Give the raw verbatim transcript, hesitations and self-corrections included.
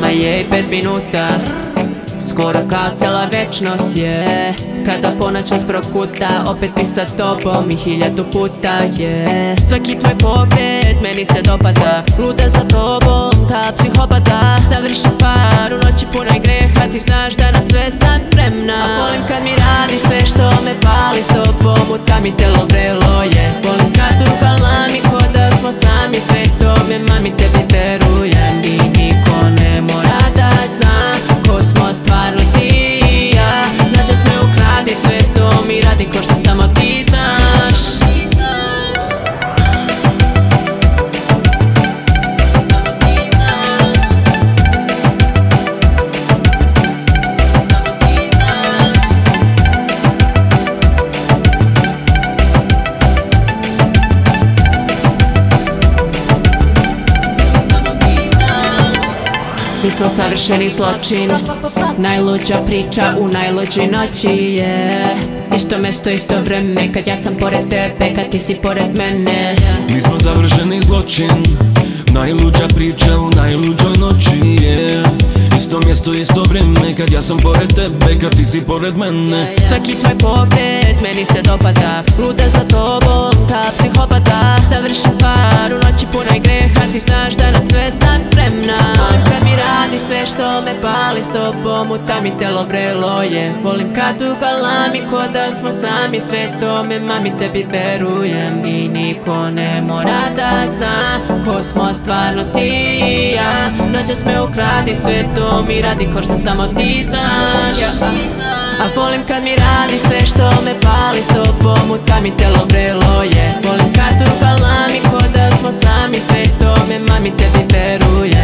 Nema je i pet minuta, skoro kao cela večnost je. Kada ponoć nas prokuta, opet bi sa tobom i hiljadu puta je. Svaki tvoj pokret meni se dopada, luda za tobom, ta psihopata. Da vršim par u noći punoj greha, ti znaš da na sve sam spremna. A volim kad mi radi sve što me pali, s tobom u tami telo vrelo je. Volim kad u galami ko da smo sami, sve to me mami tebi verujem. I niko ne mora da zna ko smo stvarno ti i ja. Noćas me ukradi, sve to mi radi ko što samo ti znaš. Mi smo savršeni zločin, najluđa priča u najluđoj noći je. Isto mesto, isto vreme, kad ja sam pored tebe, kad ti si pored mene. Mi smo savršeni zločin, najluđa priča u najluđoj noći je. Isto mjesto, isto vreme, kad ja sam pored tebe, kad ti si pored mene. Svaki tvoj pokret meni se dopada, luda za tobom, ta psihopata. Da vršim par u noći punoj greha, ti znaš da na sve sam spremna. Volim kad mi radi sve što me pali, s tobom u tami telo vrelo je. Volim kad u galami ko da smo sami, sve to me mami tebi verujem. I niko ne mora da zna ko smo stvarno ti i ja. Noćas me ukradi, sve to mi radi ko što samo ti znaš. A volim kad mi radi sve što me pali, s tobom u tami telo vrelo je. Volim kad u galami ko da smo sami, sve to me mami tebi verujem.